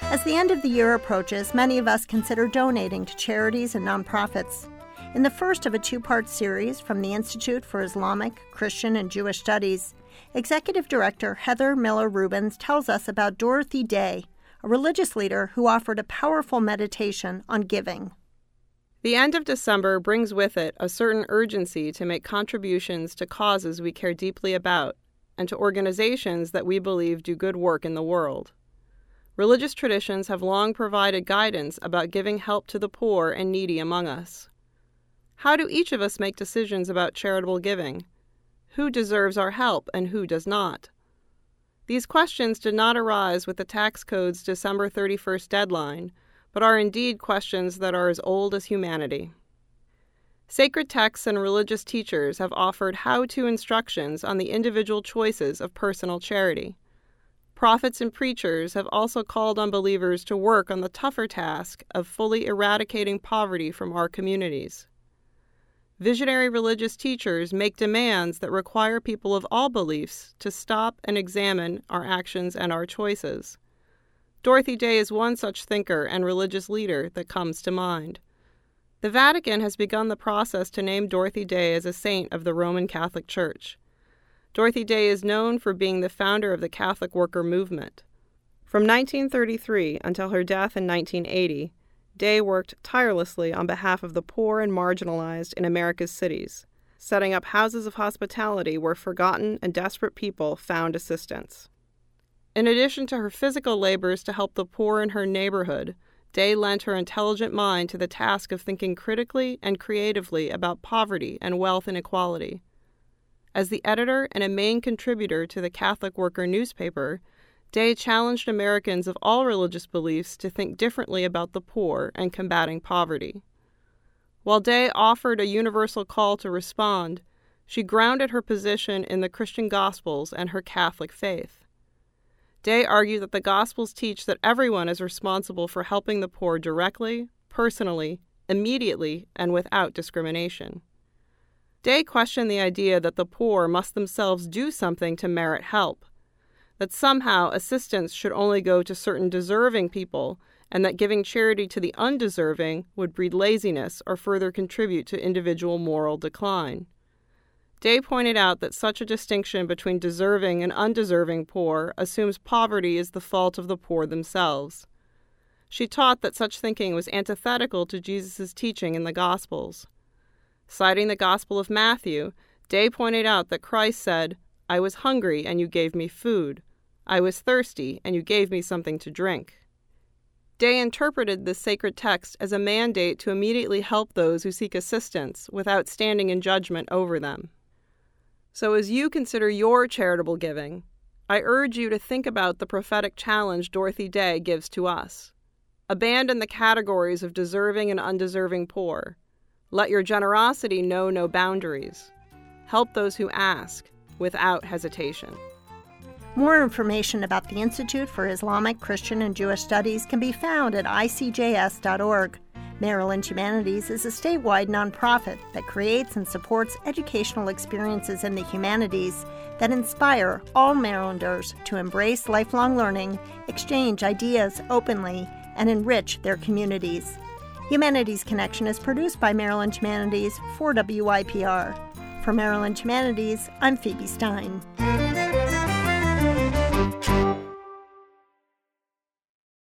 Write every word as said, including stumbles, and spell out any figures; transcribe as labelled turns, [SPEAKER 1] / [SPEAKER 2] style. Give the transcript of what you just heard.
[SPEAKER 1] As the end of the year approaches, many of us consider donating to charities and nonprofits. In the first of a two-part series from the Institute for Islamic, Christian, and Jewish Studies, Executive Director Heather Miller Rubens tells us about Dorothy Day, a religious leader who offered a powerful meditation on giving.
[SPEAKER 2] The end of December brings with it a certain urgency to make contributions to causes we care deeply about and to organizations that we believe do good work in the world. Religious traditions have long provided guidance about giving help to the poor and needy among us. How do each of us make decisions about charitable giving? Who deserves our help and who does not? These questions did not arise with the tax code's December thirty-first deadline, but are indeed questions that are as old as humanity. Sacred texts and religious teachers have offered how-to instructions on the individual choices of personal charity. Prophets and preachers have also called on believers to work on the tougher task of fully eradicating poverty from our communities. Visionary religious teachers make demands that require people of all beliefs to stop and examine our actions and our choices. Dorothy Day is one such thinker and religious leader that comes to mind. The Vatican has begun the process to name Dorothy Day as a saint of the Roman Catholic Church. Dorothy Day is known for being the founder of the Catholic worker movement. From nineteen thirty-three until her death in nineteen eighty, Day worked tirelessly on behalf of the poor and marginalized in America's cities, setting up houses of hospitality where forgotten and desperate people found assistance. In addition to her physical labors to help the poor in her neighborhood, Day lent her intelligent mind to the task of thinking critically and creatively about poverty and wealth inequality. As the editor and a main contributor to the Catholic Worker newspaper, Day challenged Americans of all religious beliefs to think differently about the poor and combating poverty. While Day offered a universal call to respond, she grounded her position in the Christian Gospels and her Catholic faith. Day argued that the Gospels teach that everyone is responsible for helping the poor directly, personally, immediately, and without discrimination. Day questioned the idea that the poor must themselves do something to merit help, that somehow assistance should only go to certain deserving people, and that giving charity to the undeserving would breed laziness or further contribute to individual moral decline. Day pointed out that such a distinction between deserving and undeserving poor assumes poverty is the fault of the poor themselves. She taught that such thinking was antithetical to Jesus' teaching in the Gospels. Citing the Gospel of Matthew, Day pointed out that Christ said, "I was hungry and you gave me food. I was thirsty and you gave me something to drink." Day interpreted this sacred text as a mandate to immediately help those who seek assistance without standing in judgment over them. So as you consider your charitable giving, I urge you to think about the prophetic challenge Dorothy Day gives to us. Abandon the categories of deserving and undeserving poor. Let your generosity know no boundaries. Help those who ask without hesitation.
[SPEAKER 1] More information about the Institute for Islamic, Christian, and Jewish Studies can be found at I C J S dot org. Maryland Humanities is a statewide nonprofit that creates and supports educational experiences in the humanities that inspire all Marylanders to embrace lifelong learning, exchange ideas openly, and enrich their communities. Humanities Connection is produced by Maryland Humanities for W I P R. For Maryland Humanities, I'm Phoebe Stein.